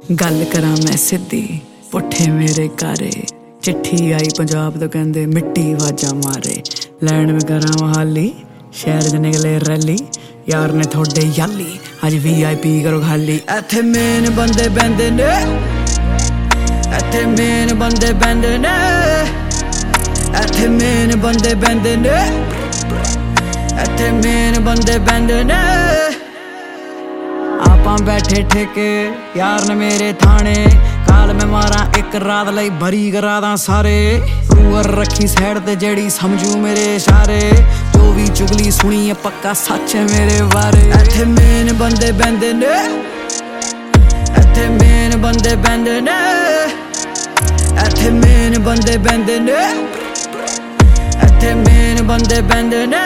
गल करा मैं सिद्धी पुठे मेरे कारे चिट्ठी आई पंजाब तो कहंदे मिट्टी वाजा मारे लैंड में करा मोहाली शहर च निकले रैली यार ने थोड़े याली अज VIP करो खाली इत्थे मेन बंदे बैंदे ने इत्थे मेन बंदे बैंदे ने इत्थे मेन बंदे बैंदे ने इत्थे मेन बंदे बैंदे ने आपां बैठे ठेके यार ने मेरे थाने काल में मारा एक रात लई भरी करा दा सारे रूअर रखी साइड ते जेड़ी समझू मेरे इशारे जो भी चुगली सुनी है पक्का सच है मेरे बारे इत्थे मेन बंदे बैंदे ने इत्थे मेन बंदे बैंदे ने इत्थे मेन बंदे बैंदे ने इत्थे मेन बंदे बैंदे ने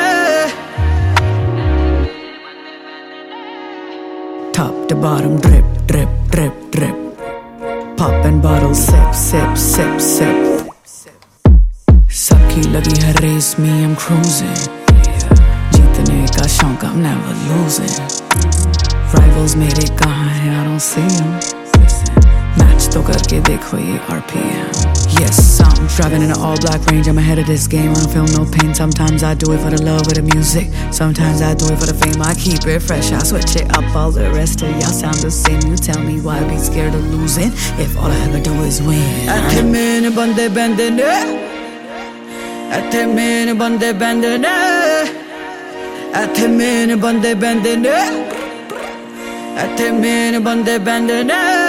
Top to bottom, drip, drip, drip, drip. Poppin' bottles, sip, sip, sip, sip. Sabki lagi hai race, me I'm cruising. Jeetne ka shauk, I'm never losing. Rivals mere kahan hai, I don't see them. Match to karke dekho ye RPM. Yes, I'm driving in an all-black Range. I'm ahead of this game, I don't feel no pain. Sometimes I do it for the love of the music. Sometimes I do it for the fame. I keep it fresh, I switch it up. All the rest of y'all sound the same. You tell me why be scared of losing if all I ever do is win. Itthe main bande bende ne Itthe main bande bende ne Itthe main bande bende ne Itthe main bande bende ne